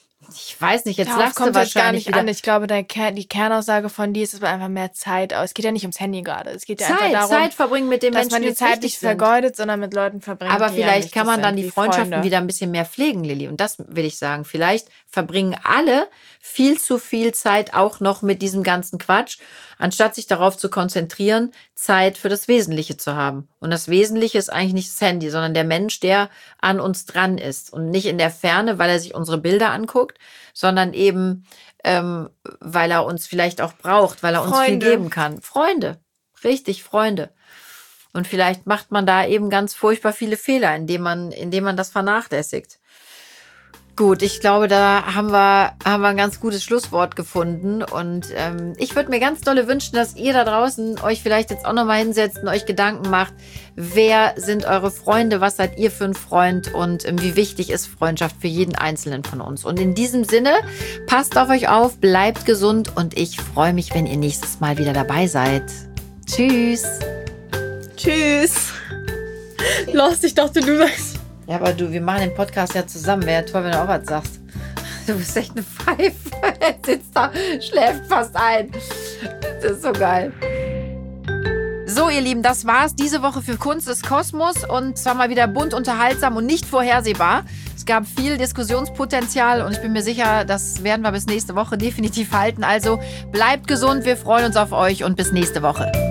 S1: ich weiß nicht, jetzt
S2: Darauf
S1: lachst du
S2: kommt jetzt gar
S1: wahrscheinlich
S2: nicht
S1: wieder.
S2: an. Ich glaube, der Ker- die Kernaussage von dir ist, dass man einfach mehr Zeit aus. Es geht ja nicht ums Handy gerade. Es geht ja
S1: Zeit,
S2: einfach darum,
S1: Zeit verbringen mit den
S2: dass
S1: Menschen,
S2: man
S1: die
S2: die
S1: uns
S2: Zeit
S1: wichtig
S2: nicht
S1: sind.
S2: vergeudet, sondern mit Leuten verbringt.
S1: Aber
S2: die ja
S1: vielleicht
S2: nicht
S1: kann
S2: das
S1: man dann
S2: sind
S1: die
S2: wie
S1: Freundschaften
S2: Freunde.
S1: wieder ein bisschen mehr pflegen, Lilly. Und das will ich sagen. Vielleicht verbringen alle viel zu viel Zeit auch noch mit diesem ganzen Quatsch, anstatt sich darauf zu konzentrieren, Zeit für das Wesentliche zu haben. Und das Wesentliche ist eigentlich nicht das Handy, sondern der Mensch, der an uns dran ist. Und nicht in der Ferne, weil er sich unsere Bilder anguckt, sondern eben, ähm, weil er uns vielleicht auch braucht, weil er uns viel
S2: Freunde.
S1: geben kann. Freunde, richtig, Freunde. Und vielleicht macht man da eben ganz furchtbar viele Fehler, indem man, indem man das vernachlässigt. Gut, ich glaube, da haben wir, haben wir ein ganz gutes Schlusswort gefunden. Und ähm, ich würde mir ganz dolle wünschen, dass ihr da draußen euch vielleicht jetzt auch nochmal hinsetzt und euch Gedanken macht, wer sind eure Freunde, was seid ihr für ein Freund und ähm, wie wichtig ist Freundschaft für jeden Einzelnen von uns. Und in diesem Sinne, passt auf euch auf, bleibt gesund und ich freue mich, wenn ihr nächstes Mal wieder dabei seid. Tschüss.
S2: Tschüss. Lost, ich dachte, du sagst.
S1: Ja, aber du, wir machen den Podcast ja zusammen. Wäre ja toll, wenn du auch was sagst. Du bist echt eine Pfeife. Er sitzt da, schläft fast ein. Das ist so geil. So, ihr Lieben, das war's diese Woche für Kunst des Kosmos. Und zwar mal wieder bunt, unterhaltsam und nicht vorhersehbar. Es gab viel Diskussionspotenzial und ich bin mir sicher, das werden wir bis nächste Woche definitiv halten. Also bleibt gesund, wir freuen uns auf euch und bis nächste Woche.